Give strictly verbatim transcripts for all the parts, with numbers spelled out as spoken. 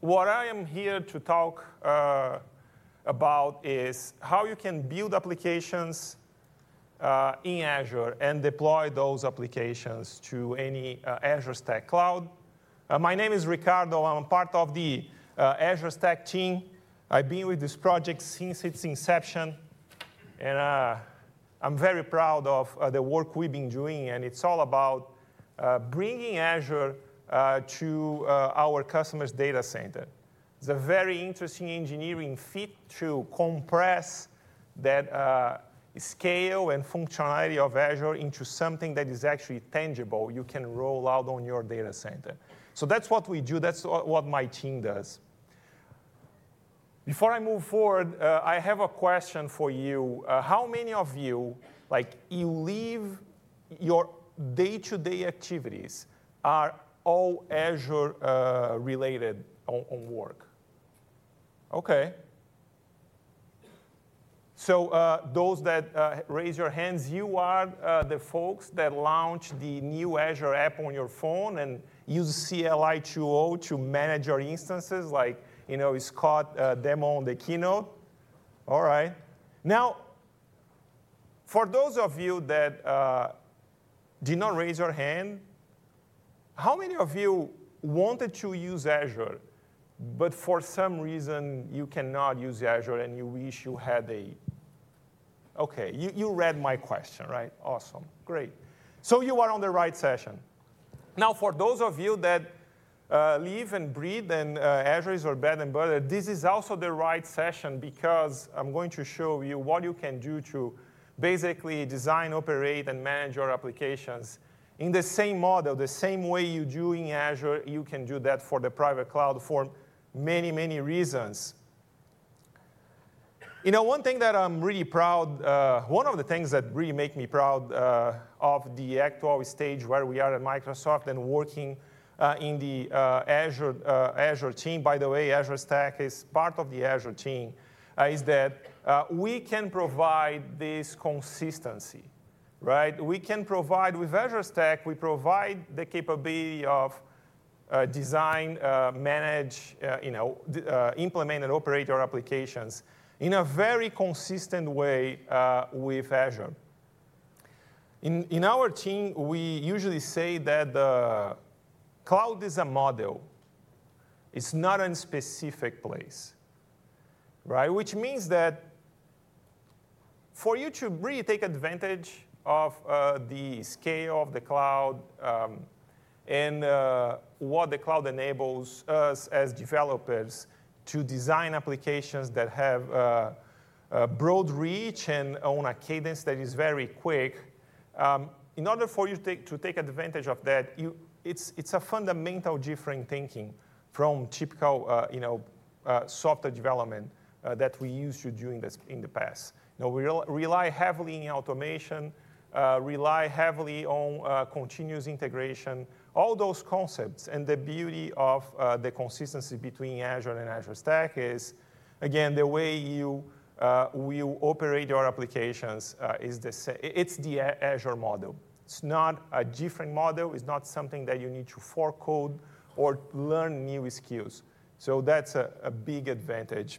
what I am here to talk uh, about is how you can build applications uh, in Azure and deploy those applications to any uh, Azure Stack Cloud. Uh, my name is Ricardo. I'm part of the uh, Azure Stack team. I've been with this project since its inception, and uh, I'm very proud of uh, the work we've been doing, and it's all about uh, bringing Azure uh, to uh, our customers' data center. It's a very interesting engineering feat to compress that uh, scale and functionality of Azure into something that is actually tangible you can roll out on your data center. So that's what we do. That's what my team does. Before I move forward, uh, I have a question for you. Uh, how many of you, like, you live your day-to-day activities are all Azure uh, related on, on work? Okay. So uh, those that uh, raise your hands, you are uh, the folks that launch the new Azure app on your phone and use C L I two O to manage your instances, like, you know, Scott uh, demo on the keynote. All right. Now, for those of you that uh, did not raise your hand, how many of you wanted to use Azure, but for some reason you cannot use Azure and you wish you had a, okay, you, you read my question, right? Awesome, great. So you are on the right session. Now, for those of you that uh, live and breathe and uh, Azure is your bread and butter, this is also the right session because I'm going to show you what you can do to basically design, operate, and manage your applications in the same model, the same way you do in Azure. You can do that for the private cloud for many, many reasons. You know, one thing that I'm really proud, uh, one of the things that really make me proud uh, of the actual stage where we are at Microsoft and working uh, in the uh, Azure, uh, Azure team, by the way, Azure Stack is part of the Azure team, uh, is that uh, we can provide this consistency, right? We can provide, with Azure Stack, we provide the capability of uh, design, uh, manage, uh, you know, uh, implement and operate your applications in a very consistent way uh, with Azure. In, in our team, we usually say that the cloud is a model. It's not a specific place, right? Which means that for you to really take advantage of uh, the scale of the cloud um, and uh, what the cloud enables us as developers to design applications that have uh, a broad reach and on a cadence that is very quick. Um, in order for you to take, to take advantage of that, you, it's, it's a fundamental different thinking from typical uh, you know, uh, software development uh, that we used to do in, this, in the past. You know, we rel rely heavily in automation, uh, rely heavily on uh, continuous integration, all those concepts. And the beauty of uh, the consistency between Azure and Azure Stack is, again, the way you uh, will operate your applications uh, is the same. It's the Azure model. It's not a different model. It's not something that you need to forecode or learn new skills. So that's a, a big advantage.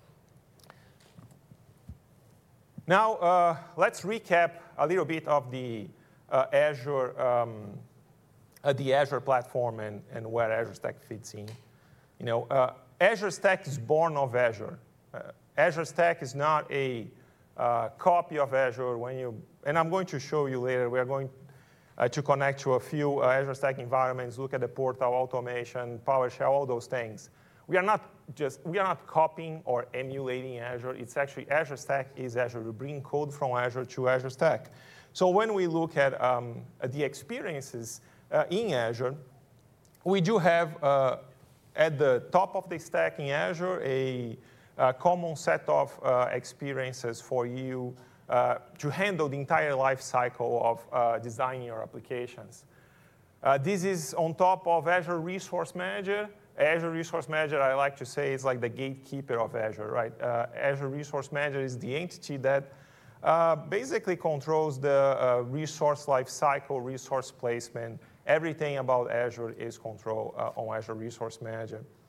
Now, uh, let's recap a little bit of the uh, Azure um, Uh, the Azure platform and, and where Azure Stack fits in. You know, uh, Azure Stack is born of Azure. Uh, Azure Stack is not a uh, copy of Azure. When you, and I'm going to show you later, we are going uh, to connect to a few uh, Azure Stack environments, look at the portal, automation, PowerShell, all those things. We are not just, we are not copying or emulating Azure. It's actually Azure Stack is Azure. We bring code from Azure to Azure Stack. So when we look at, um, at the experiences Uh, in Azure, we do have uh, at the top of the stack in Azure a, a common set of uh, experiences for you uh, to handle the entire life cycle of uh, designing your applications. Uh, this is on top of Azure Resource Manager. Azure Resource Manager, I like to say, is like the gatekeeper of Azure, right? Uh, Azure Resource Manager is the entity that uh, basically controls the uh, resource life cycle, resource placement. Everything about Azure is controlled uh, on Azure Resource Manager.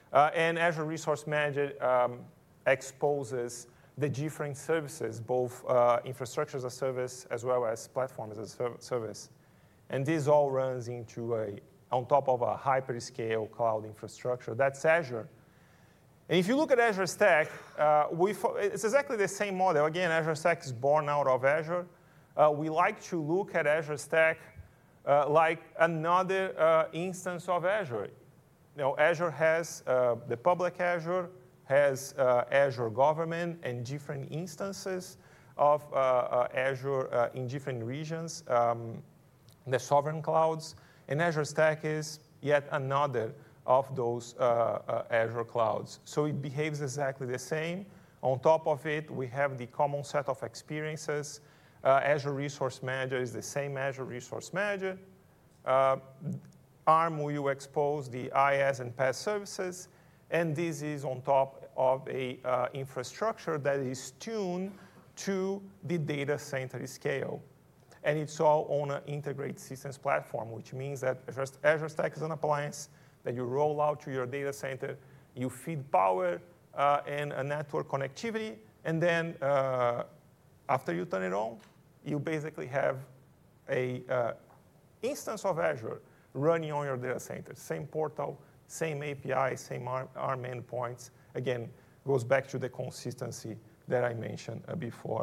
Uh, and Azure Resource Manager um, exposes the different services, both uh, infrastructure as a service as well as platform as a service. And this all runs into a, on top of a hyperscale cloud infrastructure. That's Azure. And if you look at Azure Stack, uh, we it's exactly the same model. Again, Azure Stack is born out of Azure. Uh, we like to look at Azure Stack uh, like another uh, instance of Azure. You know, Azure has uh, the public Azure, has uh, Azure Government, and different instances of uh, uh, Azure uh, in different regions, um, the sovereign clouds. And Azure Stack is yet another of those uh, uh, Azure clouds. So it behaves exactly the same. On top of it, we have the common set of experiences. Uh, Azure Resource Manager is the same Azure Resource Manager. Uh, ARM will expose the IaaS and PaaS services, and this is on top of a uh, infrastructure that is tuned to the data center scale. And it's all on an integrated systems platform, which means that Azure Stack is an appliance that you roll out to your data center, you feed power uh, and a network connectivity, and then uh, after you turn it on, you basically have a uh, instance of Azure running on your data center. Same portal, same A P I, same ARM, ARM endpoints. Again, goes back to the consistency that I mentioned uh, before.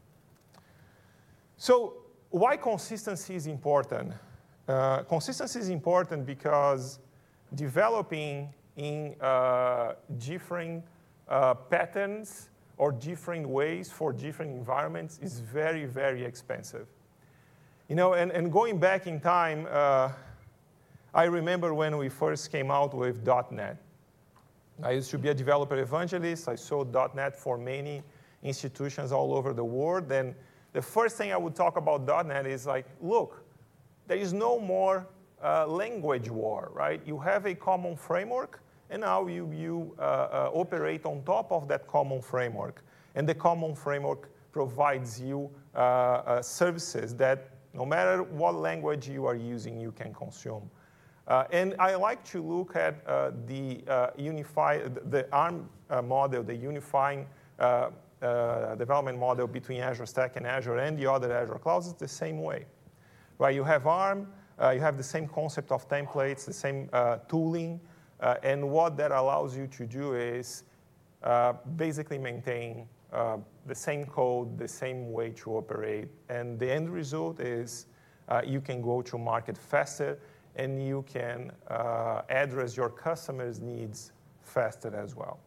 So why consistency is important? Uh, consistency is important because developing in uh, different uh, patterns or different ways for different environments is very, very expensive. You know, and, and going back in time, uh, I remember when we first came out with dot net. I used to be a developer evangelist. I sold dot net for many institutions all over the world. And the first thing I would talk about dot net is like, look, there is no more uh, language war, right? You have a common framework, and now you, you uh, uh, operate on top of that common framework. And the common framework provides you uh, uh, services that no matter what language you are using, you can consume. Uh, and I like to look at uh, the uh, unified, the ARM uh, model, the unifying uh, uh, development model between Azure Stack and Azure and the other Azure clouds. It's the same way, right? You have ARM, uh, you have the same concept of templates, the same uh, tooling, uh, and what that allows you to do is uh, basically maintain uh, the same code, the same way to operate, and the end result is uh, you can go to market faster, and you can uh, address your customers' needs faster as well.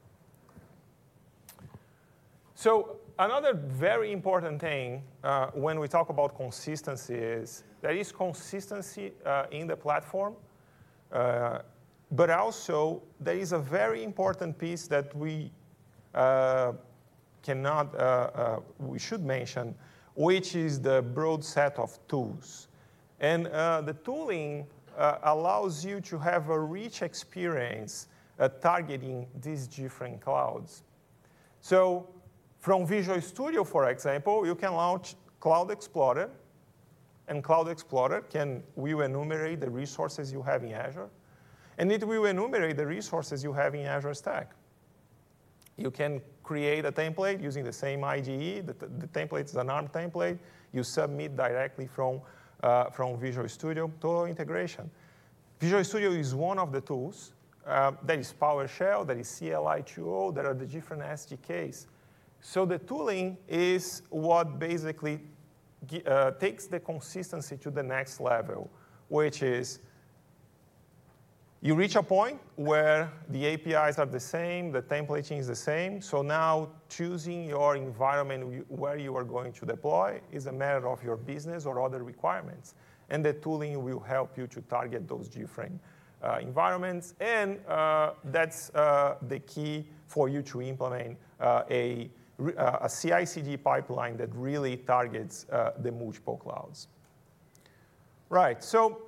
So another very important thing uh, when we talk about consistency is there is consistency uh, in the platform, uh, but also there is a very important piece that we uh, cannot, uh, uh, we should mention, which is the broad set of tools. And uh, the tooling uh, allows you to have a rich experience uh, targeting these different clouds. So from Visual Studio, for example, you can launch Cloud Explorer, and Cloud Explorer can will enumerate the resources you have in Azure, and it will enumerate the resources you have in Azure Stack. You can create a template using the same I D E. The, the template is an ARM template. You submit directly from Uh, from Visual Studio, total integration. Visual Studio is one of the tools. Uh, there is PowerShell, there is C L I two point oh, there are the different S D Ks. So the tooling is what basically uh, takes the consistency to the next level, which is you reach a point where the A P Is are the same, the templating is the same, so now choosing your environment where you are going to deploy is a matter of your business or other requirements. And the tooling will help you to target those different uh, environments, and uh, that's uh, the key for you to implement uh, a, a C I C D pipeline that really targets uh, the multiple clouds. Right, so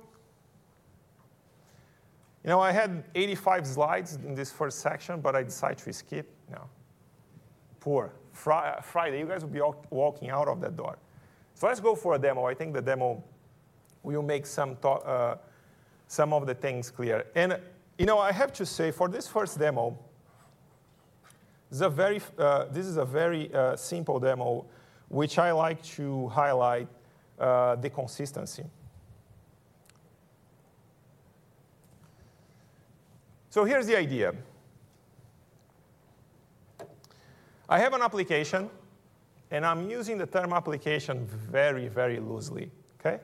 you know, I had eighty-five slides in this first section, but I decided to skip. No. Poor. Fri Friday, you guys will be walking out of that door. So let's go for a demo. I think the demo will make some, uh, some of the things clear. And you know, I have to say, for this first demo, this is a very, uh, this is a very uh, simple demo, which I like to highlight uh, the consistency. So here's the idea. I have an application, and I'm using the term application very, very loosely, okay?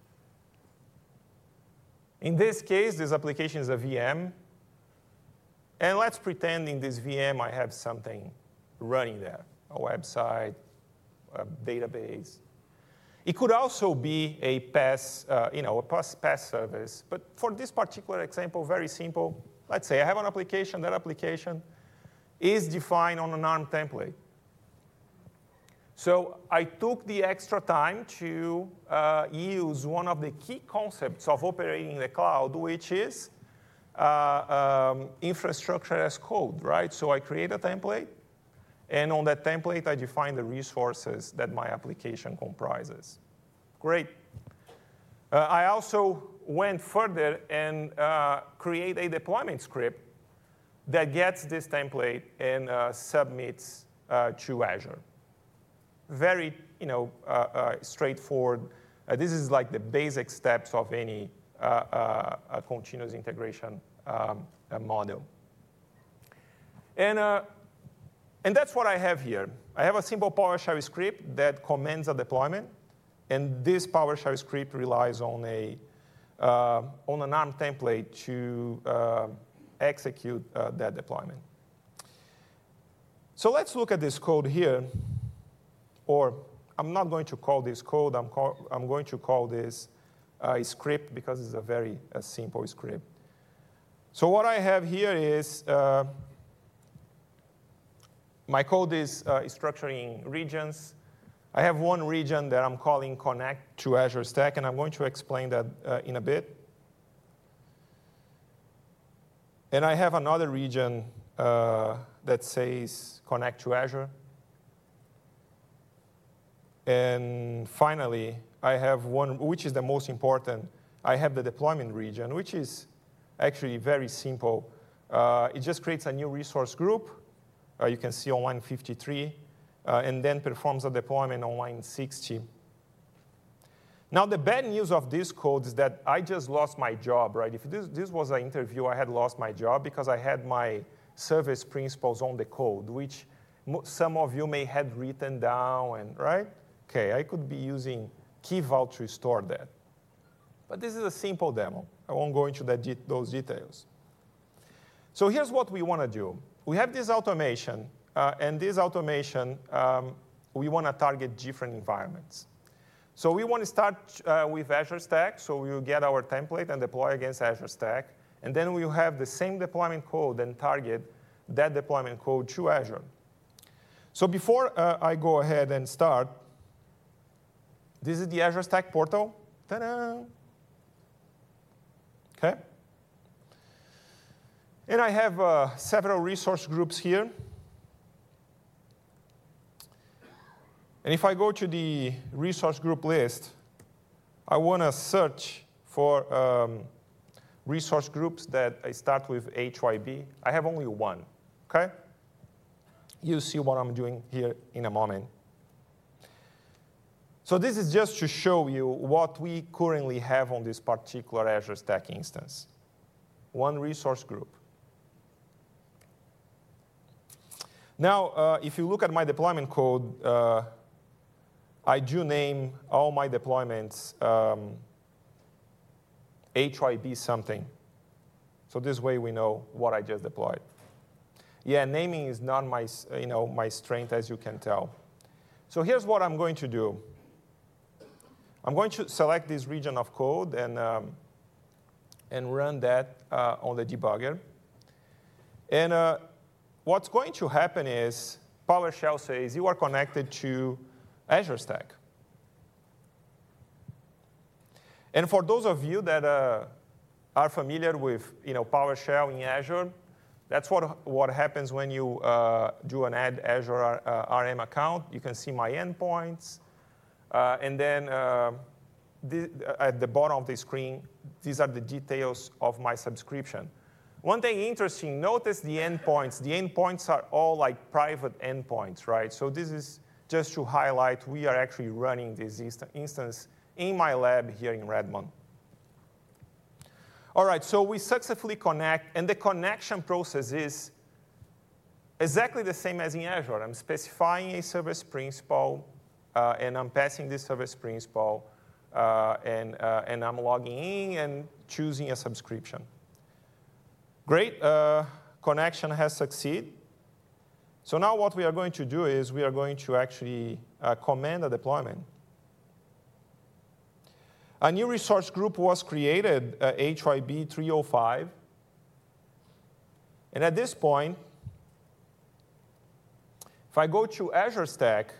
In this case, this application is a V M. And let's pretend in this V M I have something running there, a website, a database. It could also be a PaaS, uh, you know, a PaaS service. But for this particular example, very simple. Let's say I have an application. That application is defined on an ARM template. So I took the extra time to uh, use one of the key concepts of operating in the cloud, which is uh, um, infrastructure as code, right? So I create a template, and on that template, I define the resources that my application comprises. Great. Uh, I also went further and uh, create a deployment script that gets this template and uh, submits uh, to Azure. Very, you know, uh, uh, straightforward. Uh, this is like the basic steps of any uh, uh, a continuous integration um, uh, model. And, uh, and that's what I have here. I have a simple PowerShell script that commands a deployment. And this PowerShell script relies on, a, uh, on an ARM template to uh, execute uh, that deployment. So let's look at this code here. Or I'm not going to call this code. I'm, call, I'm going to call this uh, script because it's a very a simple script. So what I have here is uh, my code is uh, structuring regions. I have one region that I'm calling connect to Azure Stack, and I'm going to explain that uh, in a bit. And I have another region uh, that says connect to Azure. And finally, I have one, which is the most important. I have the deployment region, which is actually very simple. Uh, it just creates a new resource group. Uh, you can see on line fifty-three, uh, and then performs a deployment on line sixty. Now, the bad news of this code is that I just lost my job, right? If this, this was an interview, I had lost my job because I had my service principles on the code, which some of you may have written down, and right? Okay, I could be using Key Vault to store that. But this is a simple demo. I won't go into that de those details. So here's what we want to do. We have this automation, uh, and this automation, um, we want to target different environments. So we want to start uh, with Azure Stack, so we will get our template and deploy against Azure Stack. And then we will have the same deployment code and target that deployment code to Azure. So before uh, I go ahead and start, this is the Azure Stack portal. Ta-da! Okay. And I have uh, several resource groups here. And if I go to the resource group list, I want to search for um, resource groups that I start with H Y B. I have only one. Okay? You'll see what I'm doing here in a moment. So this is just to show you what we currently have on this particular Azure Stack instance. One resource group. Now, uh, if you look at my deployment code, uh, I do name all my deployments um, H Y B something. So this way we know what I just deployed. Yeah, naming is not my, you know, my strength, as you can tell. So here's what I'm going to do. I'm going to select this region of code and, um, and run that uh, on the debugger. And uh, what's going to happen is PowerShell says you are connected to Azure Stack. And for those of you that uh, are familiar with you know, PowerShell in Azure, that's what, what happens when you uh, do an add Azure uh, R M account. You can see my endpoints. Uh, and then uh, the, at the bottom of the screen, these are the details of my subscription. one thing interesting, notice the endpoints. The endpoints are all like private endpoints, right? So this is just to highlight we are actually running this inst instance in my lab here in Redmond. All right, so we successfully connect, and the connection process is exactly the same as in Azure. I'm specifying a service principal, uh, and I'm passing this service principal, uh, and, uh, and I'm logging in and choosing a subscription. Great, uh, connection has succeeded. So now what we are going to do is we are going to actually uh, command a deployment. A new resource group was created, uh, H Y B three oh five. And at this point, if I go to Azure Stack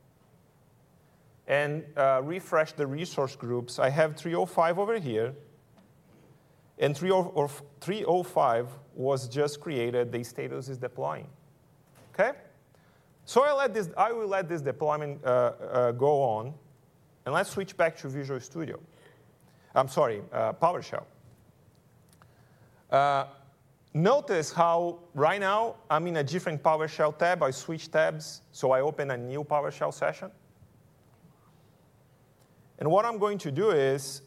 and uh, refresh the resource groups, I have three oh five over here. And three oh five was just created. The status is deploying. Okay? So I, let this, I will let this deployment uh, uh, go on. And let's switch back to Visual Studio. I'm sorry, uh, PowerShell. Uh, notice how right now I'm in a different PowerShell tab. I switch tabs, so I open a new PowerShell session. And what I'm going to do is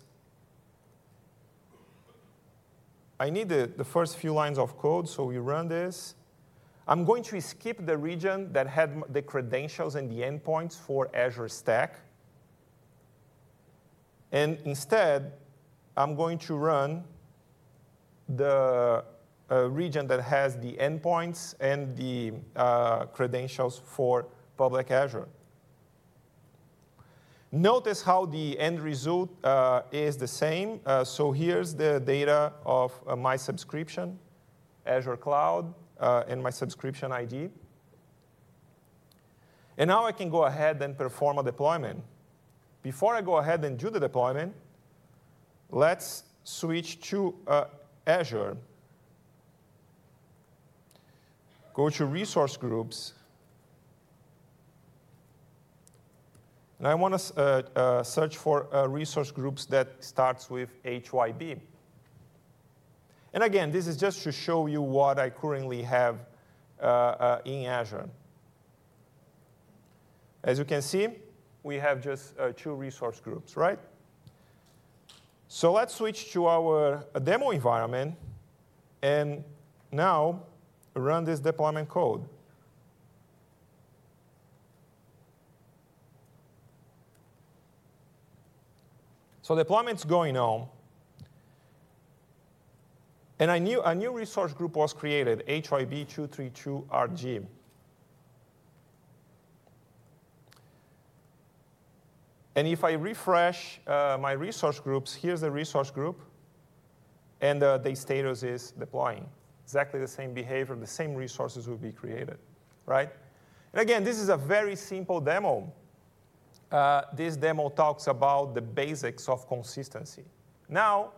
I need the, the first few lines of code, so we run this. I'm going to skip the region that had the credentials and the endpoints for Azure Stack. And instead, I'm going to run the uh, region that has the endpoints and the uh, credentials for public Azure. Notice how the end result uh, is the same. Uh, so here's the data of uh, my subscription, Azure Cloud, uh, and my subscription I D. And now I can go ahead and perform a deployment. Before I go ahead and do the deployment, let's switch to uh, Azure. Go to Resource Groups. And I want to uh, uh, search for uh, resource groups that starts with H Y B. And again, this is just to show you what I currently have uh, uh, in Azure. As you can see, we have just uh, two resource groups, right? So let's switch to our uh, demo environment and now run this deployment code. So deployment's going on. And a new, a new resource group was created, H Y B two thirty-two R G. And if I refresh uh, my resource groups, here's the resource group. And uh, the status is deploying. Exactly the same behavior, the same resources will be created, right? And again, this is a very simple demo. Uh, this demo talks about the basics of consistency. Now,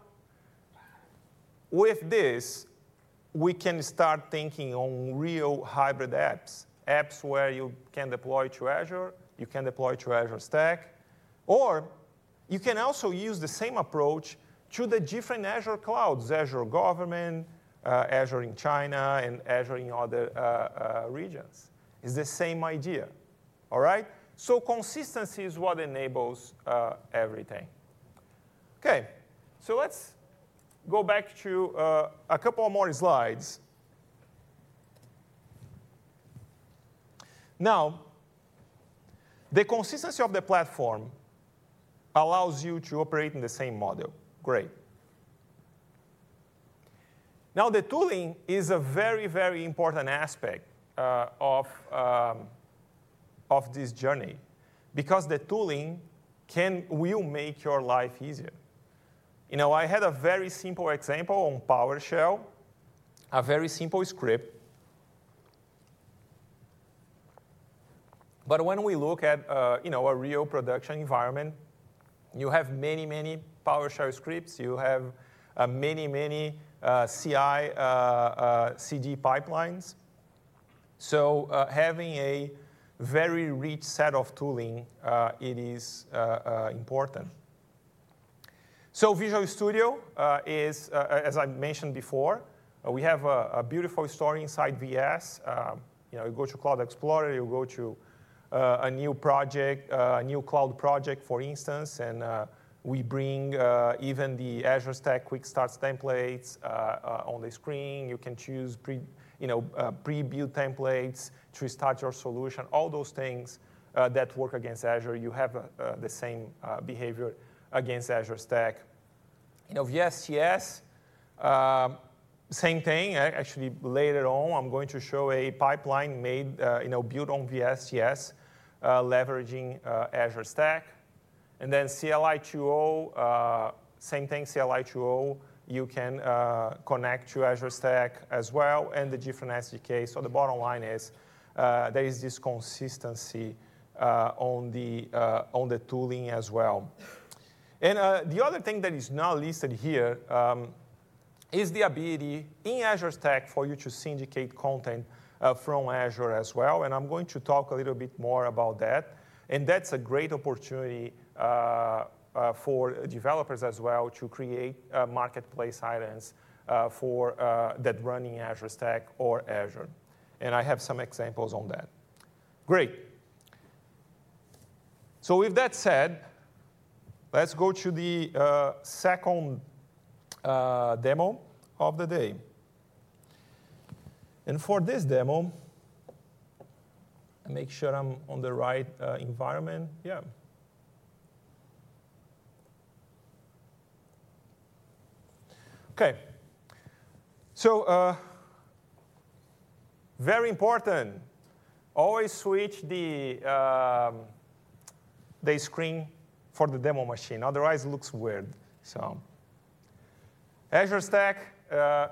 with this, we can start thinking on real hybrid apps, apps where you can deploy to Azure, you can deploy to Azure Stack, or you can also use the same approach to the different Azure clouds, Azure Government, uh, Azure in China, and Azure in other uh, uh, regions. It's the same idea, all right? So consistency is what enables uh, everything. OK, so let's go back to uh, a couple more slides. Now, the consistency of the platform allows you to operate in the same model. Great. Now, the tooling is a very, very important aspect uh, of, um, of this journey, because the tooling can, will make your life easier. You know, I had a very simple example on PowerShell, a very simple script. But when we look at uh, you know, a real production environment, you have many, many PowerShell scripts. You have uh, many, many uh, C I, uh, uh, C D pipelines. So uh, having a very rich set of tooling, uh, it is uh, uh, important. So Visual Studio uh, is, uh, as I mentioned before, Uh, we have a, a beautiful story inside V S. Um, you know, you go to Cloud Explorer, you go to uh, a new project, uh, a new cloud project, for instance, and uh, we bring uh, even the Azure Stack Quick Starts templates uh, uh, on the screen. You can choose pre, you know, uh, pre-built templates to start your solution. All those things uh, that work against Azure, you have uh, uh, the same uh, behavior against Azure Stack. You know, V S T S, um, same thing. Actually, later on, I'm going to show a pipeline made, uh, you know, built on V S T S, uh, leveraging uh, Azure Stack. And then C L I two point oh, uh, same thing, C L I two point oh, you can uh, connect to Azure Stack as well, and the different S D Ks. So the bottom line is uh, there is this consistency uh, on, the, uh, on the tooling as well. And uh, the other thing that is not listed here um, is the ability in Azure Stack for you to syndicate content uh, from Azure as well. And I'm going to talk a little bit more about that. And that's a great opportunity uh, uh, for developers as well to create uh, marketplace items uh, for, uh, that run in Azure Stack or Azure. And I have some examples on that. Great. So with that said, let's go to the uh, second uh, demo of the day. And for this demo, I make sure I'm on the right uh, environment. Yeah. Okay. So uh, very important. Always switch the um, the screen for the demo machine. Otherwise, it looks weird. So Azure Stack. Uh,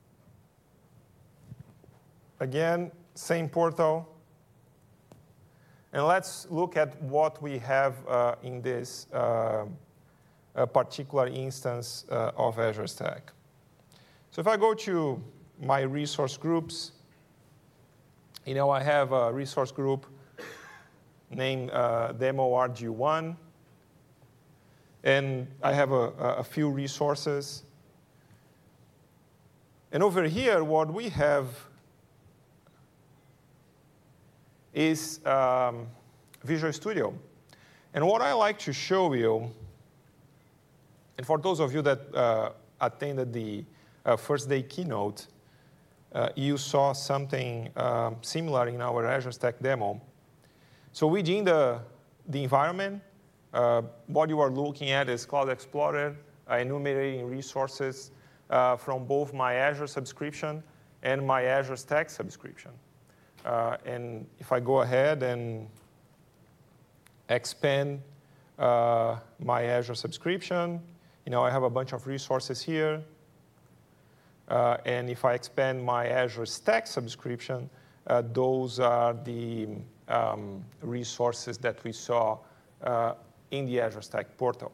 again, same portal. And let's look at what we have uh, in this uh, a particular instance uh, of Azure Stack. So if I go to my resource groups, you know, I have a resource group named uh, demo R G one. And I have a, a few resources. And over here, what we have is um, Visual Studio. And what I like to show you, and for those of you that uh, attended the uh, first day keynote, uh, you saw something uh, similar in our Azure Stack demo. So within the, the environment, uh, what you are looking at is Cloud Explorer, uh, enumerating resources uh, from both my Azure subscription and my Azure Stack subscription. Uh, and if I go ahead and expand uh, my Azure subscription, you know, I have a bunch of resources here. Uh, and if I expand my Azure Stack subscription, uh, those are the um, resources that we saw uh, in the Azure Stack portal.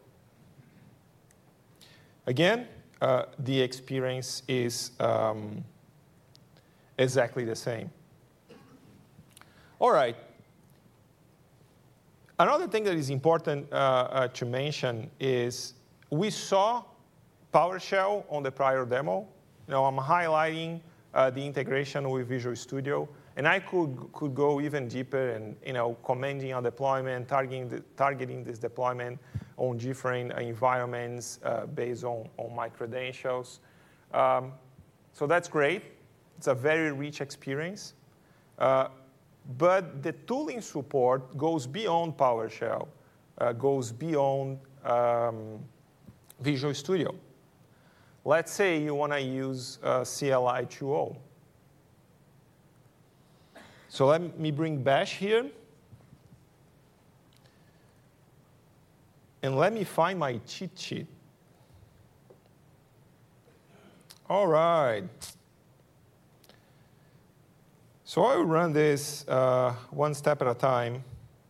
Again, uh, the experience is um, exactly the same. All right. Another thing that is important uh, uh, to mention is we saw PowerShell on the prior demo. You know, I'm highlighting uh, the integration with Visual Studio, and I could could go even deeper and you know commenting on deployment, targeting the, targeting this deployment on different environments uh, based on on my credentials. Um, so that's great. It's a very rich experience. Uh, But the tooling support goes beyond PowerShell, uh, goes beyond um, Visual Studio. Let's say you want to use uh, C L I two point oh. So let me bring Bash here. And let me find my cheat sheet. All right. So I will run this uh, one step at a time.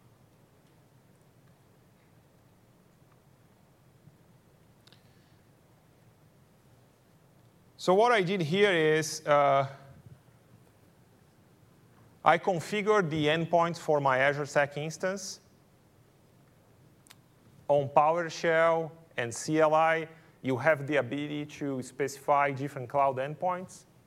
So what I did here is uh, I configured the endpoints for my Azure Stack instance. On PowerShell and C L I, you have the ability to specify different cloud endpoints.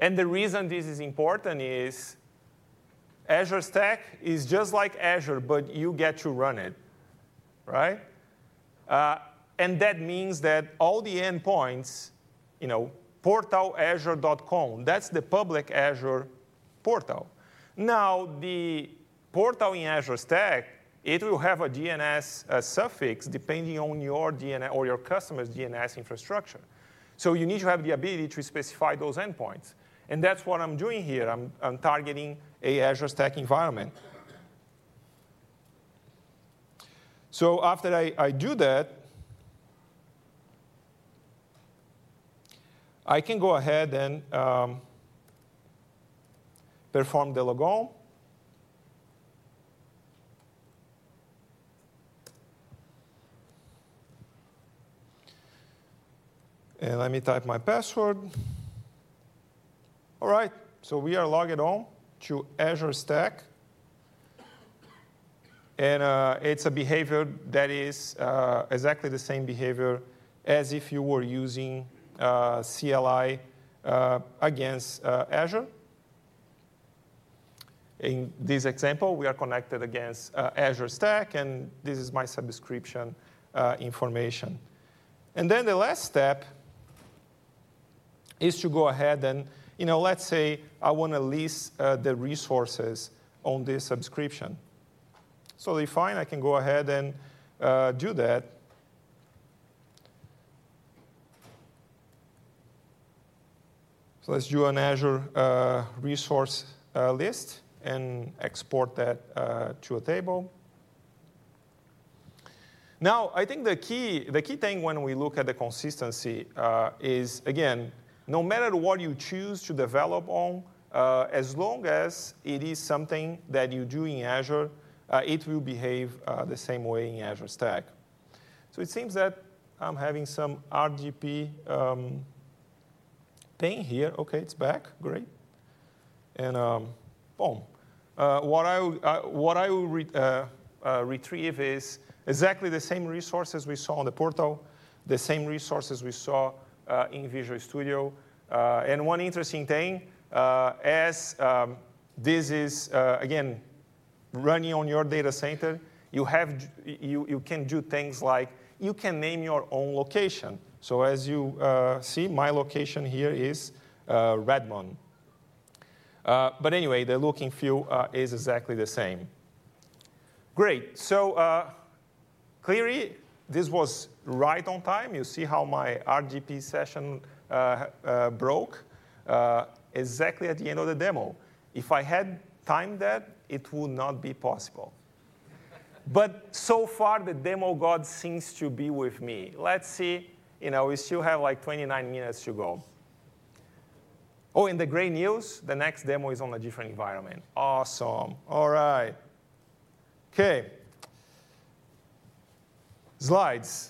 And the reason this is important is Azure Stack is just like Azure, but you get to run it, right? Uh, and that means that all the endpoints, you know, portal azure dot com, that's the public Azure portal. Now, the portal in Azure Stack, it will have a D N S uh, suffix depending on your D N S or your customer's D N S infrastructure. So you need to have the ability to specify those endpoints. And that's what I'm doing here. I'm, I'm targeting a Azure Stack environment. So after I, I do that, I can go ahead and um, perform the logon. And let me type my password. All right, so we are logged on to Azure Stack. And uh, it's a behavior that is uh, exactly the same behavior as if you were using uh, C L I uh, against uh, Azure. In this example, we are connected against uh, Azure Stack, and this is my subscription uh, information. And then the last step is to go ahead and, you know, let's say I want to list uh, the resources on this subscription. So fine, I can go ahead and uh, do that. So let's do an Azure uh, resource uh, list and export that uh, to a table. Now, I think the key, the key thing when we look at the consistency uh, is, again, no matter what you choose to develop on, uh, as long as it is something that you do in Azure, uh, it will behave uh, the same way in Azure Stack. So it seems that I'm having some R D P um, pain here. OK, it's back. Great. And um, boom. Uh, what I, uh, what I will re uh, uh, retrieve is exactly the same resources we saw on the portal, the same resources we saw uh, in Visual Studio. Uh, and one interesting thing, uh, as um, this is, uh, again, running on your data center, you, have, you, you can do things like you can name your own location. So as you uh, see, my location here is uh, Redmond. Uh, but anyway, the look and feel uh, is exactly the same. Great. So uh, clearly, this was right on time. You see how my R G P session uh, uh, broke uh, exactly at the end of the demo. If I had timed that, it would not be possible. But so far, the demo god seems to be with me. Let's see. You know, we still have like twenty-nine minutes to go. Oh, and the great news, the next demo is on a different environment. Awesome. All right. OK. Slides.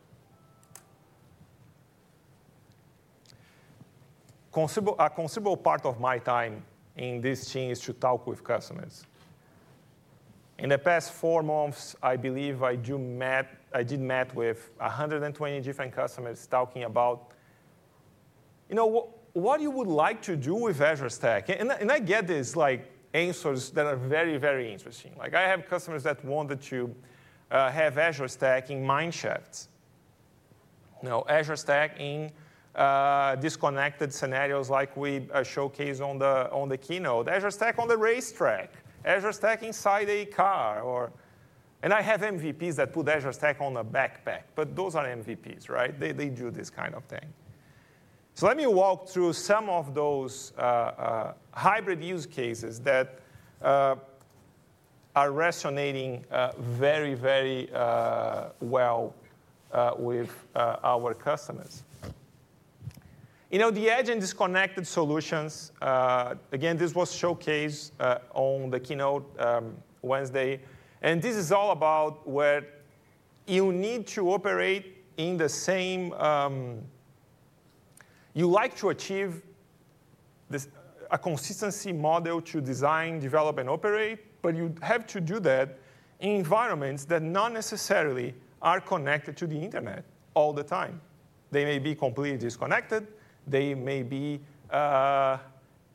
Considerable, a considerable part of my time in this team is to talk with customers. In the past four months, I believe I, do met, I did met with one hundred twenty different customers talking about, you know, what, what you would like to do with Azure Stack. And, and I get these like answers that are very, very interesting. Like I have customers that wanted to uh, have Azure Stack in Mineshafts. You know, Azure Stack in uh, disconnected scenarios like we uh, showcased on the, on the keynote. Azure Stack on the racetrack. Azure Stack inside a car. Or, and I have M V Ps that put Azure Stack on a backpack. But those are M V Ps, right? They, they do this kind of thing. So let me walk through some of those uh, uh, hybrid use cases that uh, are resonating uh, very, very uh, well uh, with uh, our customers. You know, the edge and disconnected solutions, uh, again, this was showcased uh, on the keynote um, Wednesday. And this is all about where you need to operate in the same, um, you like to achieve this, a consistency model to design, develop, and operate, but you have to do that in environments that not necessarily are connected to the internet all the time. They may be completely disconnected. They may be uh,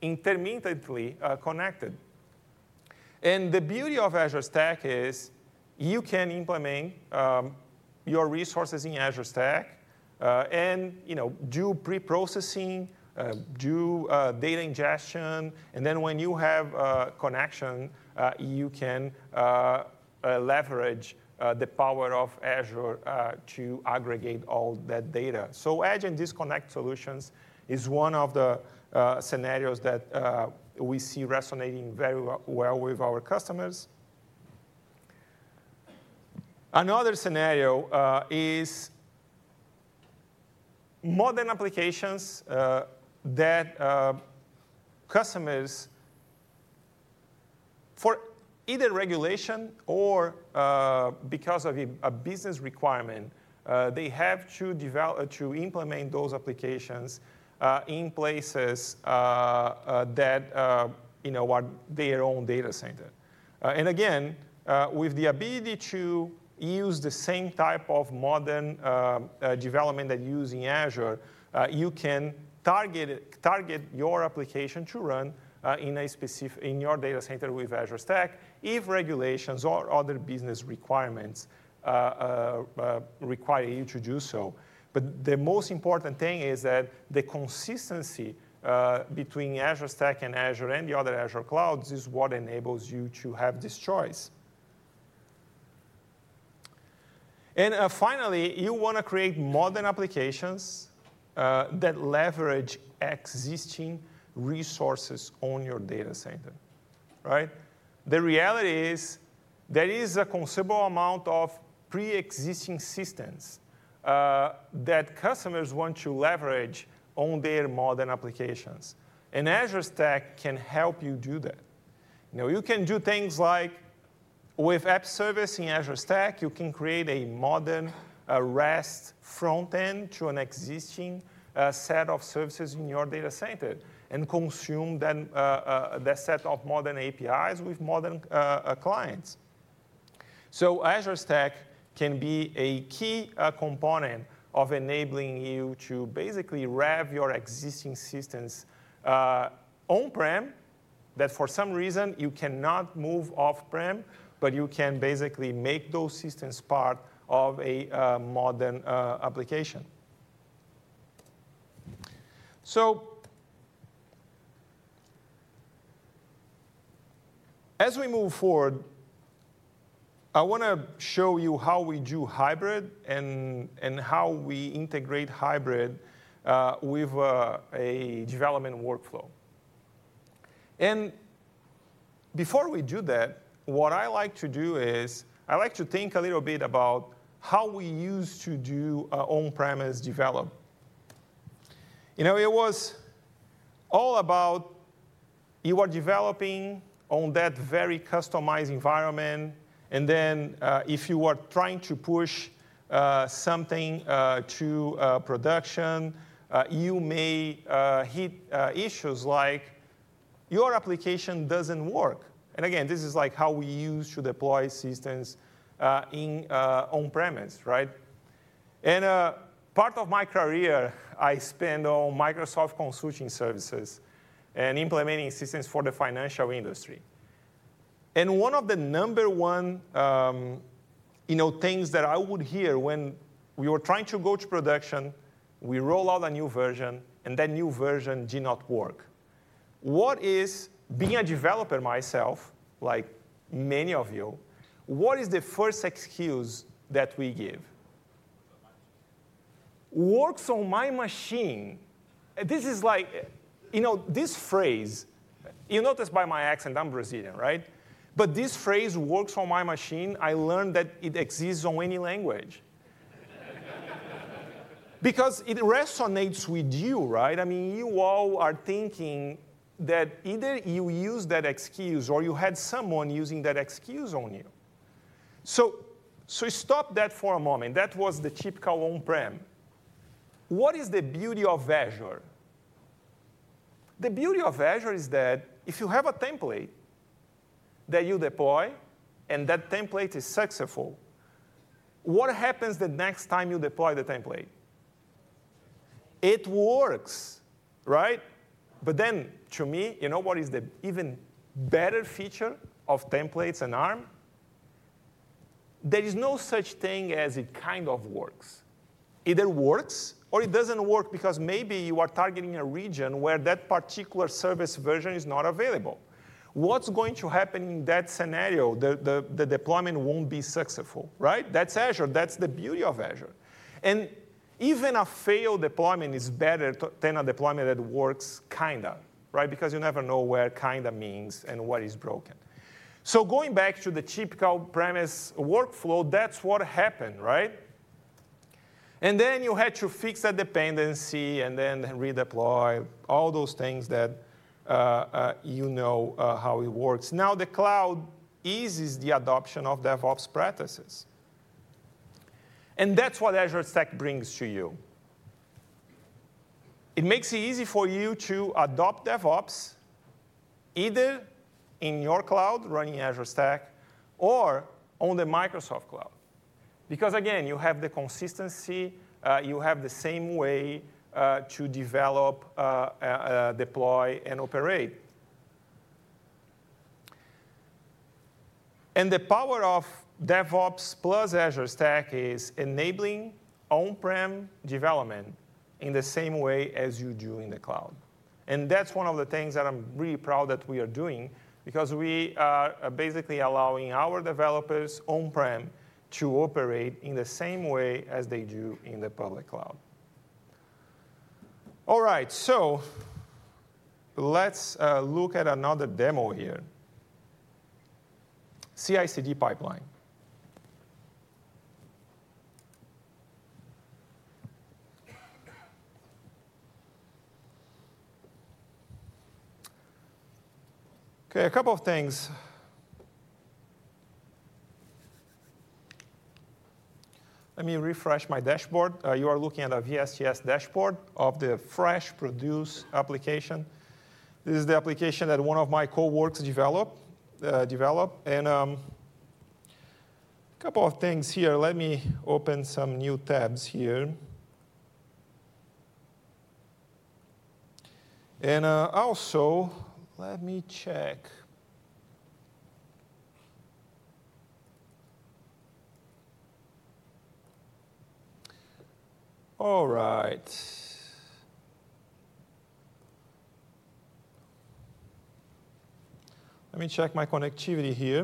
intermittently uh, connected. And the beauty of Azure Stack is you can implement um, your resources in Azure Stack uh, and you know, do pre-processing, uh, do uh, data ingestion, and then when you have uh, connection, uh, you can uh, uh, leverage uh, the power of Azure uh, to aggregate all that data. So Edge and Disconnect solutions is one of the uh, scenarios that uh, we see resonating very well with our customers. Another scenario uh, is modern applications uh, that uh, customers, for either regulation or uh, because of a, a business requirement, uh, they have to develop, to implement those applications Uh, in places uh, uh, that uh, you know, are their own data center. Uh, and again, uh, with the ability to use the same type of modern uh, uh, development that you use in Azure, uh, you can target, target your application to run uh, in, a specific, in your data center with Azure Stack if regulations or other business requirements uh, uh, uh, require you to do so. But the most important thing is that the consistency uh, between Azure Stack and Azure and the other Azure clouds is what enables you to have this choice. And uh, finally, you want to create modern applications uh, that leverage existing resources on your data center, right? The reality is there is a considerable amount of pre-existing systems Uh, that customers want to leverage on their modern applications. And Azure Stack can help you do that. You know, you can do things like, with App Service in Azure Stack, you can create a modern uh, REST front end to an existing uh, set of services in your data center and consume that, uh, uh, that set of modern A P Is with modern uh, uh, clients. So Azure Stack can be a key uh, component of enabling you to basically rev your existing systems uh, on-prem, that for some reason you cannot move off-prem, but you can basically make those systems part of a uh, modern uh, application. So as we move forward, I want to show you how we do hybrid and, and how we integrate hybrid uh, with uh, a development workflow. And before we do that, what I like to do is I like to think a little bit about how we used to do uh, on-premise develop. You know, it was all about you are developing on that very customized environment. And then uh, if you are trying to push uh, something uh, to uh, production, uh, you may uh, hit uh, issues like your application doesn't work. And again, this is like how we use to deploy systems uh, in uh, on-premise, right? And uh, part of my career, I spent on Microsoft consulting services and implementing systems for the financial industry. And one of the number one um, you know, things that I would hear when we were trying to go to production, we roll out a new version, and that new version did not work. What is, being a developer myself, like many of you, what is the first excuse that we give? Works on my machine. This is like, you know, this phrase, you notice by my accent, I'm Brazilian, right? But this phrase, works on my machine, I learned that it exists on any language. Because it resonates with you, right? I mean, you all are thinking that either you use that excuse or you had someone using that excuse on you. So, so stop that for a moment. That was the typical on-prem. What is the beauty of Azure? The beauty of Azure is that if you have a template that you deploy, and that template is successful, what happens the next time you deploy the template? It works, right? but then, to me, you know what is the even better feature of templates and ARM? There is no such thing as it kind of works. Either works or it doesn't work because maybe you are targeting a region where that particular service version is not available. What's going to happen in that scenario? The, the, the deployment won't be successful, right? That's Azure. That's the beauty of Azure. And even a failed deployment is better to, than a deployment that works kinda, right? Because you never know where kinda means and what is broken. So going back to the typical premise workflow, that's what happened, right? And then you had to fix that dependency and then redeploy, all those things that uh, uh, you know uh, how it works. Now the cloud eases the adoption of DevOps practices. And that's what Azure Stack brings to you. It makes it easy for you to adopt DevOps, either in your cloud, running Azure Stack, or on the Microsoft cloud. Because again, you have the consistency, uh, you have the same way uh, to develop, uh, uh, uh, deploy, and operate. And the power of DevOps plus Azure Stack is enabling on-prem development in the same way as you do in the cloud. And that's one of the things that I'm really proud that we are doing, because we are basically allowing our developers on-prem to operate in the same way as they do in the public cloud. All right, so let's uh, look at another demo here. C I C D pipeline. Okay, a couple of things. Let me refresh my dashboard. Uh, you are looking at a V S T S dashboard of the Fresh Produce application. This is the application that one of my co-workers developed. Uh, develop. And um, a couple of things here. Let me open some new tabs here. And uh, also, let me check. All right. Let me check my connectivity here.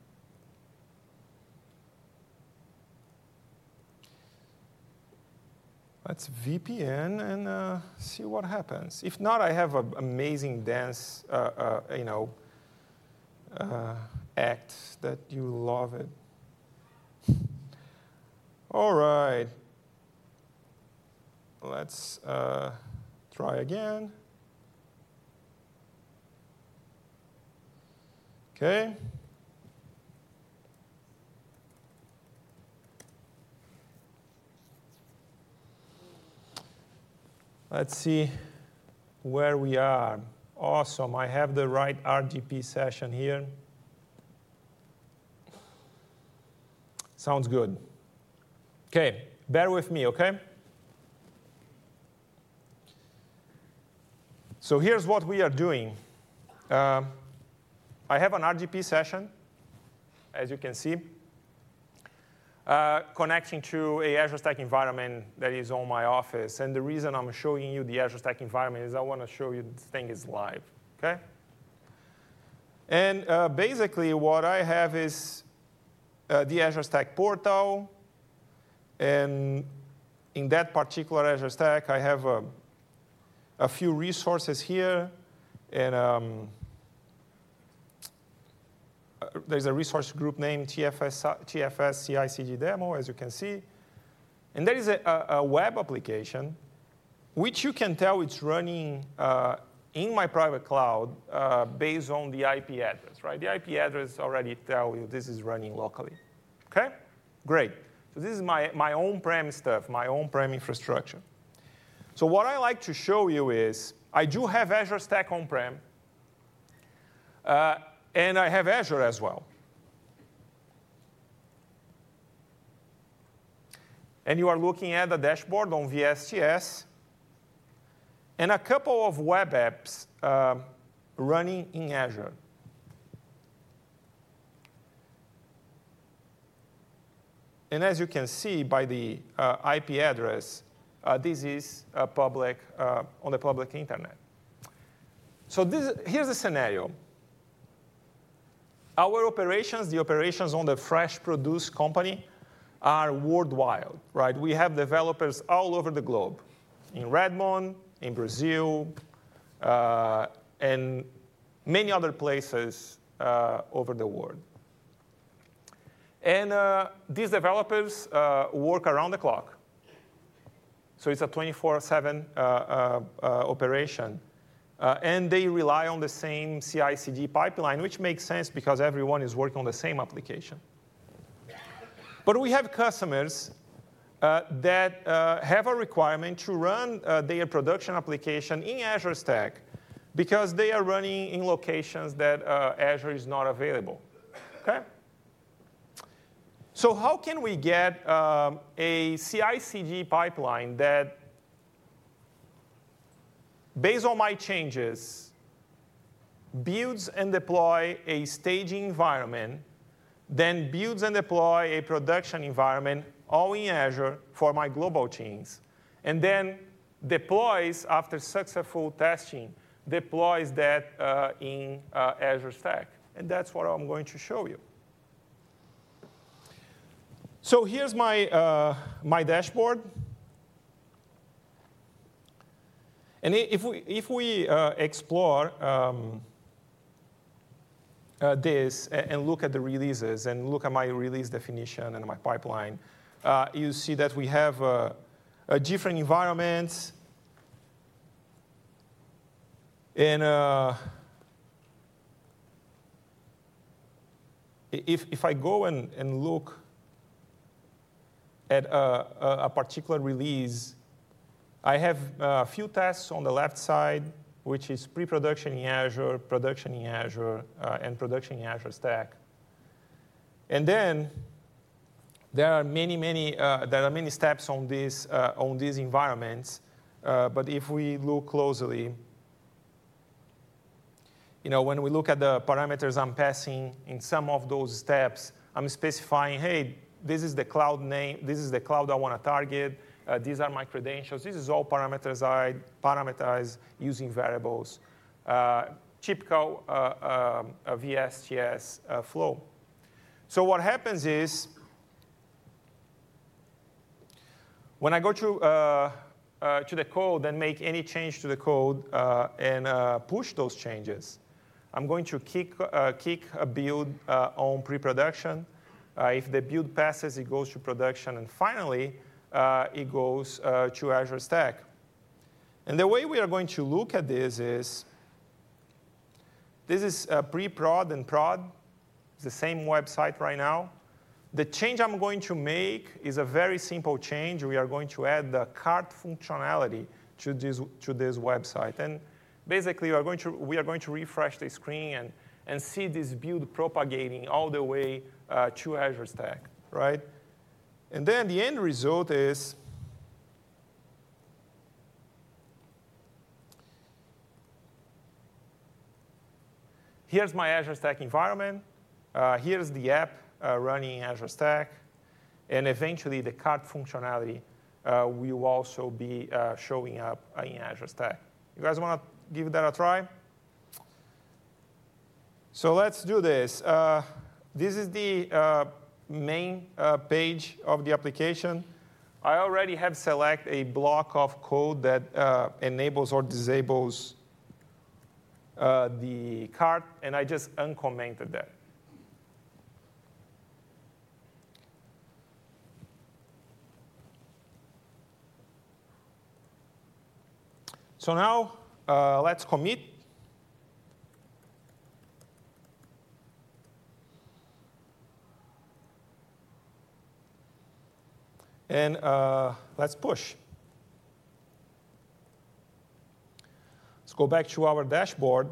Let's V P N and uh, see what happens. If not, I have an amazing dance, uh, uh, you know, uh, act that you love it. All right. Let's uh, try again. Okay. Let's see where we are. Awesome. I have the right R D P session here. Sounds good. Okay, bear with me, okay? So here's what we are doing. Uh, I have an R D P session, as you can see, uh, connecting to a Azure Stack environment that is on my office. And the reason I'm showing you the Azure Stack environment is I want to show you this thing is live, okay? And uh, basically what I have is uh, the Azure Stack portal. And in that particular Azure Stack, I have a, a few resources here. And um, there's a resource group named T F S, T F S C I C D demo, as you can see. And there is a, a, a web application, which you can tell it's running uh, in my private cloud uh, based on the I P address, right? The I P address already tells you this is running locally. Okay? Great. So this is my, my on-prem stuff, my on-prem infrastructure. So what I like to show you is I do have Azure Stack on-prem. Uh, And I have Azure as well. And you are looking at the dashboard on V S T S. and a couple of web apps uh, running in Azure. And as you can see by the uh, I P address, uh, this is uh, public, uh, on the public internet. So this, here's the scenario. Our operations, the operations on the fresh produce company, are worldwide, right? We have developers all over the globe, in Redmond, in Brazil, uh, and many other places uh, over the world. And uh, these developers uh, work around the clock. So it's a twenty-four seven uh, uh, uh, operation. Uh, and they rely on the same C I C D pipeline, which makes sense because everyone is working on the same application. But we have customers uh, that uh, have a requirement to run uh, their production application in Azure Stack because they are running in locations that uh, Azure is not available. Okay? So how can we get um, a C I C D pipeline that, based on my changes, builds and deploy a staging environment, then builds and deploy a production environment all in Azure for my global teams, and then deploys, after successful testing, deploys that uh, in uh, Azure Stack? And that's what I'm going to show you. So here's my, uh, my dashboard. And if we, if we uh, explore um, uh, this and look at the releases and look at my release definition and my pipeline, uh, you see that we have uh, uh, different environments. And uh, if, if I go and, and look at a, a particular release, I have a few tests on the left side, which is pre-production in Azure, production in Azure, uh, and production in Azure Stack. And then there are many, many, uh, there are many steps on these, uh, on these environments. Uh, but if we look closely, you know, when we look at the parameters I'm passing in some of those steps, I'm specifying, hey, this is the cloud name, this is the cloud I want to target, uh, these are my credentials. This is all parameters I parameterize using variables. Uh, typical uh, uh, V S T S uh, flow. So what happens is, when I go to, uh, uh, to the code and make any change to the code uh, and uh, push those changes, I'm going to kick, uh, kick a build uh, on pre-production. Uh, if the build passes, it goes to production. And finally, uh, it goes uh, to Azure Stack. And the way we are going to look at this is, this is uh, pre-prod and prod. It's the same website right now. The change I'm going to make is a very simple change. We are going to add the cart functionality to this, to this website. And basically, we are going to, we are going to refresh the screen and, and see this build propagating all the way uh, to Azure Stack, right? And then the end result is here's my Azure Stack environment. Uh, here's the app uh, running in Azure Stack. And eventually, the cart functionality uh, will also be uh, showing up in Azure Stack. You guys want to give that a try? So let's do this. Uh, this is the uh, main uh, page of the application. I already have selected a block of code that uh, enables or disables uh, the cart, and I just uncommented that. So now, uh, let's commit. And uh, let's push. Let's go back to our dashboard.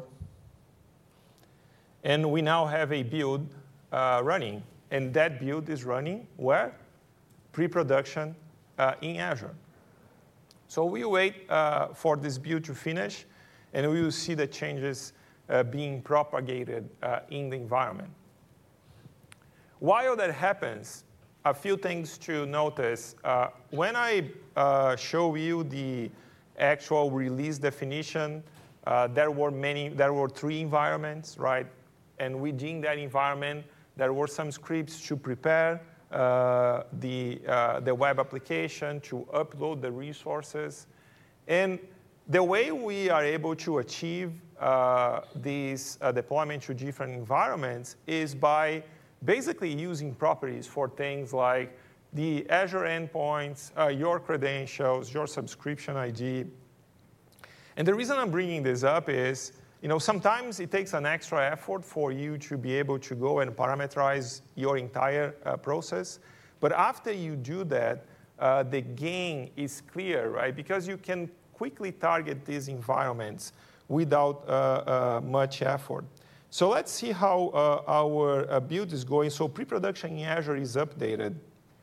And we now have a build uh, running. And that build is running where? Pre-production uh, in Azure. So we wait uh, for this build to finish, and we will see the changes uh, being propagated uh, in the environment. While that happens, a few things to notice. Uh, when I uh, show you the actual release definition, uh, there were many, there were three environments, right? And within that environment, there were some scripts to prepare uh, the, uh, the web application, to upload the resources. And the way we are able to achieve uh, this uh, deployment to different environments is by basically using properties for things like the Azure endpoints, uh, your credentials, your subscription I D. And the reason I'm bringing this up is, you know, sometimes it takes an extra effort for you to be able to go and parameterize your entire uh, process. But after you do that, uh, the gain is clear, right? Because you can quickly target these environments without uh, uh, much effort. So let's see how uh, our uh, build is going. So pre-production in Azure is updated.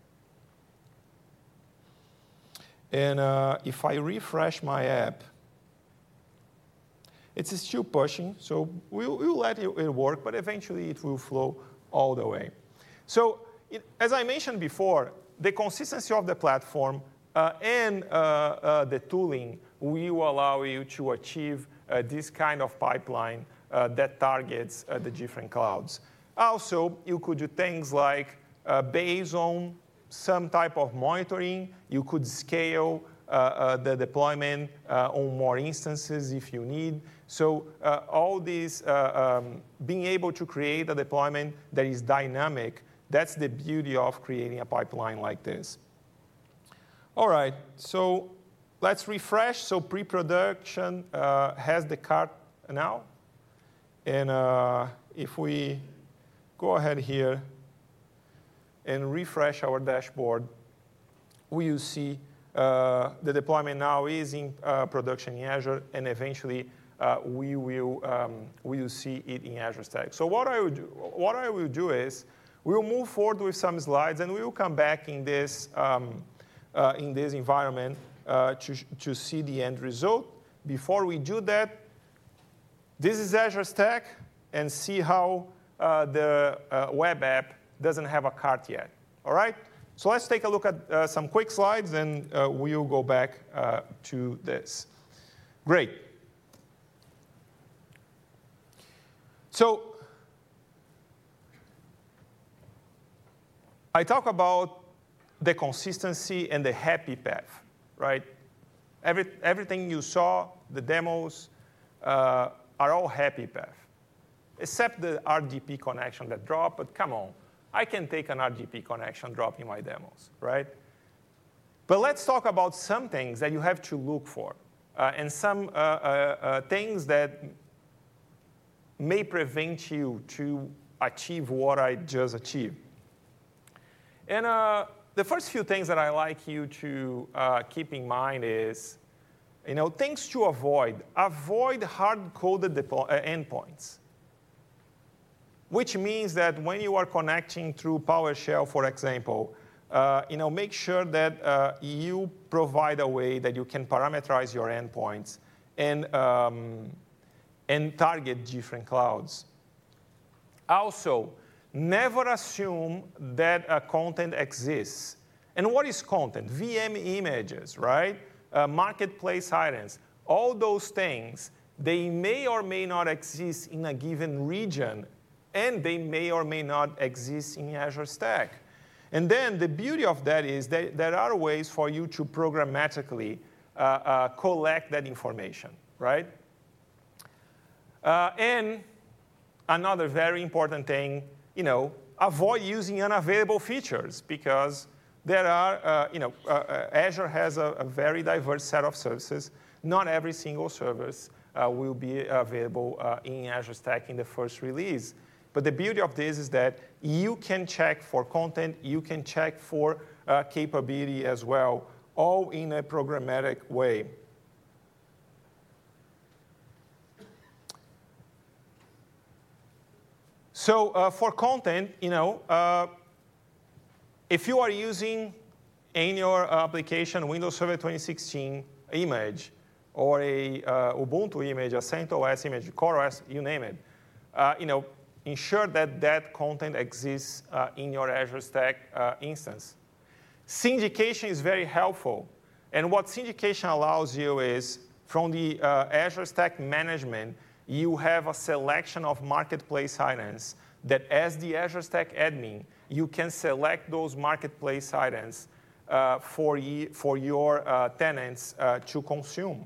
And uh, if I refresh my app, it's still pushing. So we'll, we'll let it, it work, but eventually it will flow all the way. So it, as I mentioned before, the consistency of the platform uh, and uh, uh, the tooling will allow you to achieve uh, this kind of pipeline Uh, that targets uh, the different clouds. Also, you could do things like, uh, based on some type of monitoring, you could scale uh, uh, the deployment uh, on more instances if you need. So uh, all these, uh, um, being able to create a deployment that is dynamic, that's the beauty of creating a pipeline like this. All right, so let's refresh. So pre-production uh, has the cart now. And uh, if we go ahead here and refresh our dashboard, we will see uh, the deployment now is in uh, production in Azure, and eventually uh, we will um, we will see it in Azure Stack. So what I will do, what I will do is we will move forward with some slides, and we will come back in this um, uh, in this environment uh, to to see the end result. Before we do that, this is Azure Stack, and see how uh, the uh, web app doesn't have a cart yet. All right? So let's take a look at uh, some quick slides, and uh, we'll go back uh, to this. Great. So I talk about the consistency and the happy path, right? Every, everything you saw, the demos, uh, are all happy path, except the R D P connection that dropped. But come on, I can take an R D P connection drop in my demos, right? But let's talk about some things that you have to look for, uh, and some uh, uh, uh, things that may prevent you to achieve what I just achieved. And uh, the first few things that I like you to uh, keep in mind is, you know, things to avoid. Avoid hard-coded uh, endpoints, which means that when you are connecting through PowerShell, for example, uh, you know, make sure that uh, you provide a way that you can parameterize your endpoints and, um, and target different clouds. Also, never assume that uh, content exists. And what is content? V M images, right? Uh, marketplace items, all those things, they may or may not exist in a given region, and they may or may not exist in Azure Stack. And then the beauty of that is that there are ways for you to programmatically uh, uh, collect that information, right? Uh, and another very important thing, you know, avoid using unavailable features, because there are, uh, you know, uh, uh, Azure has a, a very diverse set of services. Not every single service uh, will be available uh, in Azure Stack in the first release. But the beauty of this is that you can check for content, you can check for uh, capability as well, all in a programmatic way. So uh, for content, you know, uh, if you are using in your application Windows Server twenty sixteen, image, or a uh, Ubuntu image, a CentOS image, CoreOS, you name it, uh, you know, ensure that that content exists uh, in your Azure Stack uh, instance. Syndication is very helpful. And what syndication allows you is, from the uh, Azure Stack management, you have a selection of marketplace items that as the Azure Stack admin, you can select those marketplace items uh, for, ye for your uh, tenants uh, to consume.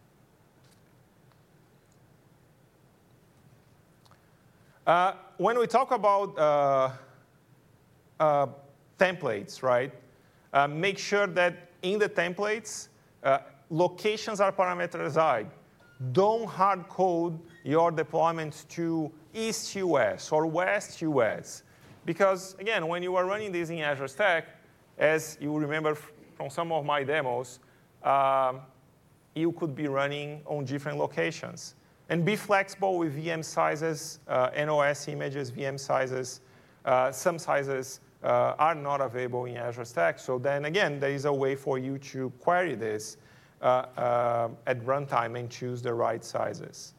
Uh, when we talk about uh, uh, templates, right, uh, make sure that in the templates, uh, locations are parameterized. Don't hard code your deployments to East U S or West U S. Because, again, when you are running this in Azure Stack, as you remember from some of my demos, um, you could be running on different locations. And be flexible with V M sizes, uh, N O S images, V M sizes. Uh, some sizes uh, are not available in Azure Stack. So then, again, there is a way for you to query this uh, uh, at runtime and choose the right sizes.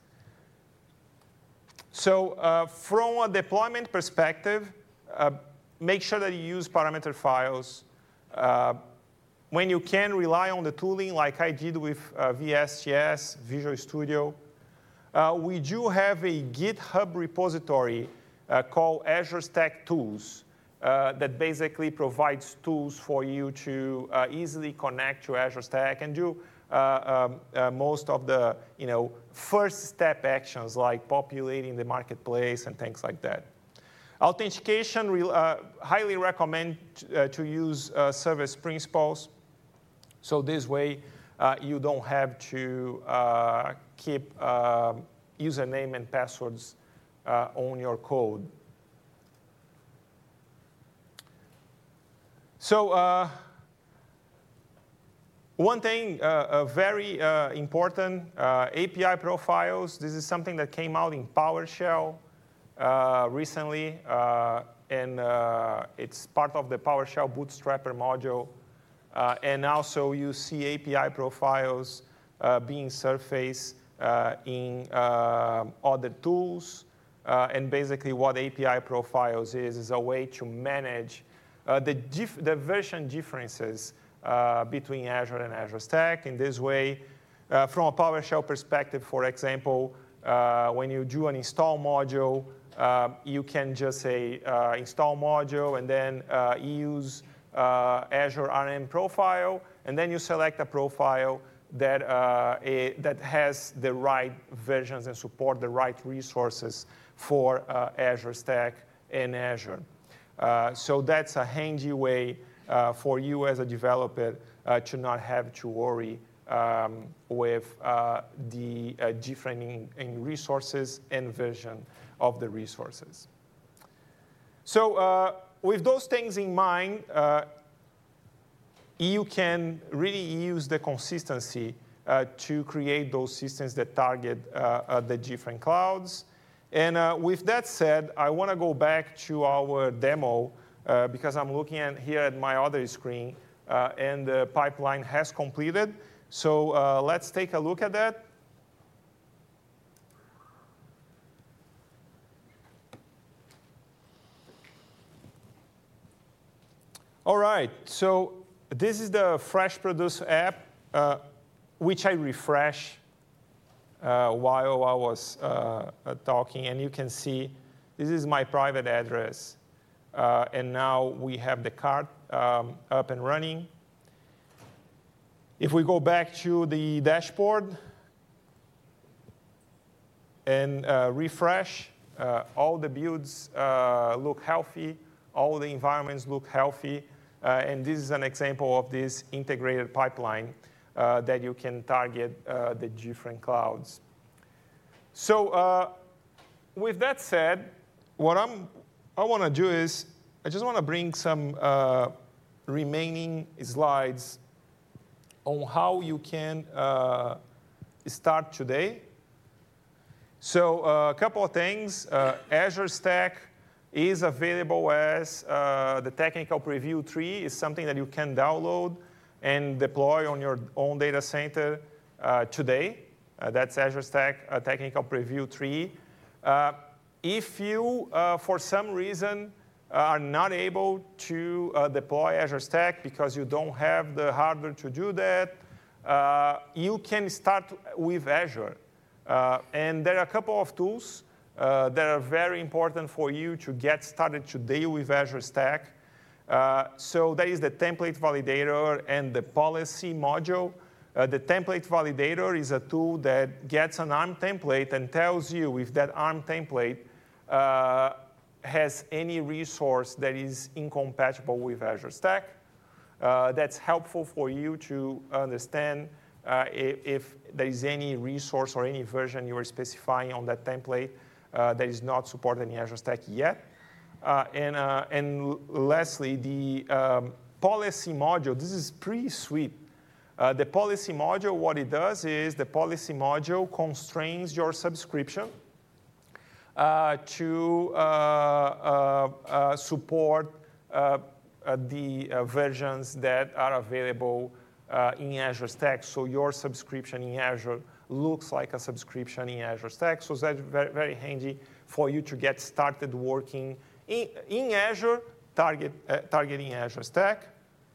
So uh, from a deployment perspective, uh, make sure that you use parameter files. Uh, when you can, rely on the tooling like I did with uh, V S T S, Visual Studio. Uh, we do have a GitHub repository uh, called Azure Stack Tools uh, that basically provides tools for you to uh, easily connect to Azure Stack and do uh, um, uh, most of the you know, first step actions like populating the marketplace and things like that. Authentication, re uh, highly recommend uh, to use uh, service principals. So this way, uh, you don't have to uh, keep uh, username and passwords uh, on your code. So uh, one thing uh, uh, very uh, important, uh, A P I profiles. This is something that came out in PowerShell uh, recently, uh, and uh, it's part of the PowerShell Bootstrapper module. Uh, and also, you see A P I profiles uh, being surfaced uh, in uh, other tools. Uh, and basically, what A P I profiles is, is a way to manage uh, the, dif the version differences uh, between Azure and Azure Stack. In this way, uh, from a PowerShell perspective, for example, uh, when you do an install module, uh, you can just say uh, install module and then uh, use Uh, Azure R M profile, and then you select a profile that, uh, a, that has the right versions and support the right resources for uh, Azure Stack and Azure. Uh, so that's a handy way uh, for you as a developer uh, to not have to worry um, with uh, the uh, different in, in resources and version of the resources. So. Uh, With those things in mind, uh, you can really use the consistency uh, to create those systems that target uh, uh, the different clouds. And uh, with that said, I want to go back to our demo uh, because I'm looking at here at my other screen, uh, and the pipeline has completed. So uh, let's take a look at that. All right, so this is the FreshProduce app, uh, which I refresh uh, while I was uh, talking. And you can see this is my private address. Uh, and now we have the cart um, up and running. If we go back to the dashboard and uh, refresh, uh, all the builds uh, look healthy. All the environments look healthy. Uh, and this is an example of this integrated pipeline uh, that you can target uh, the different clouds. So uh, with that said, what I'm, I want to do is I just want to bring some uh, remaining slides on how you can uh, start today. So uh, a couple of things. Uh, Azure Stack is available as uh, the technical preview three is something that you can download. and deploy on your own data center uh, today. Uh, that's Azure Stack uh, Technical Preview three. Uh, if you, uh, for some reason, are not able to uh, deploy Azure Stack because you don't have the hardware to do that, uh, you can start with Azure. Uh, and there are a couple of tools uh, that are very important for you to get started today with Azure Stack. Uh, so that is the template validator and the policy module. Uh, the template validator is a tool that gets an ARM template and tells you if that ARM template uh, has any resource that is incompatible with Azure Stack. Uh, that's helpful for you to understand uh, if, if there is any resource or any version you are specifying on that template uh, that is not supported in Azure Stack yet. Uh, and, uh, and lastly, the um, policy module. This is pretty sweet. Uh, the policy module, what it does is the policy module constrains your subscription uh, to uh, uh, uh, support uh, uh, the uh, versions that are available uh, in Azure Stack. So your subscription in Azure looks like a subscription in Azure Stack. So that's very, very handy for you to get started working in, in Azure, target, uh, targeting Azure Stack.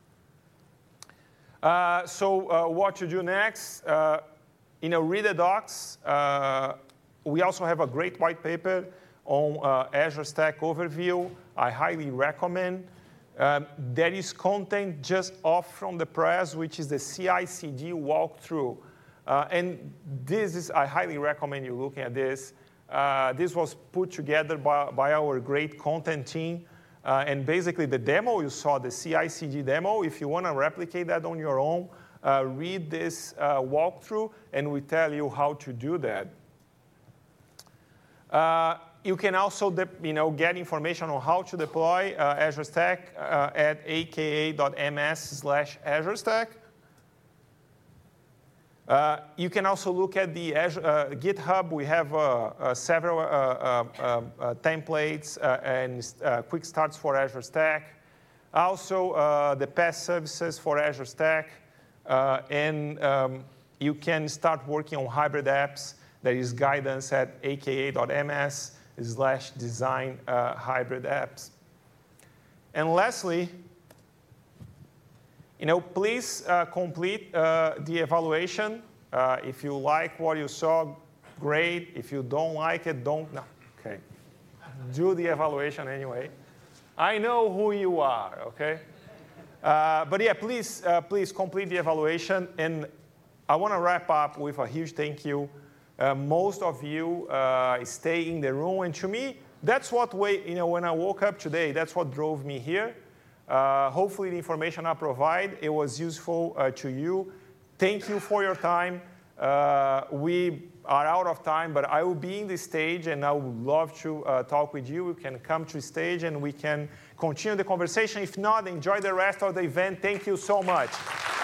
Uh, so uh, what to do next? Uh, in a read the docs, uh, we also have a great white paper on uh, Azure Stack Overview. I highly recommend. Um, there is content just off from the press, which is the C I C D walkthrough. Uh, and this is, I highly recommend you looking at this. Uh, this was put together by, by our great content team. Uh, and basically, the demo you saw, the C I C D demo, if you want to replicate that on your own, uh, read this uh, walkthrough, and we tell you how to do that. Uh, you can also you know, get information on how to deploy uh, Azure Stack uh, at aka.ms slash Azure Stack. Uh, you can also look at the Azure, uh, GitHub. We have uh, uh, several uh, uh, uh, templates uh, and uh, quick starts for Azure Stack. Also, uh, the past services for Azure Stack. Uh, and um, you can start working on hybrid apps. There is guidance at aka.ms slash design uh, hybrid apps. And lastly, You know, please uh, complete uh, the evaluation. Uh, if you like what you saw, great. If you don't like it, don't. No. Okay. Do the evaluation anyway. I know who you are. Okay. Uh, but yeah, please, uh, please complete the evaluation. And I want to wrap up with a huge thank you. Uh, most of you uh, stay in the room, and to me, that's what way. You know, when I woke up today, that's what drove me here. Uh, hopefully the information I provide, it was useful uh, to you. Thank you for your time. Uh, we are out of time, but I will be in the stage, and I would love to uh, talk with you. You can come to the stage, and we can continue the conversation. If not, enjoy the rest of the event. Thank you so much.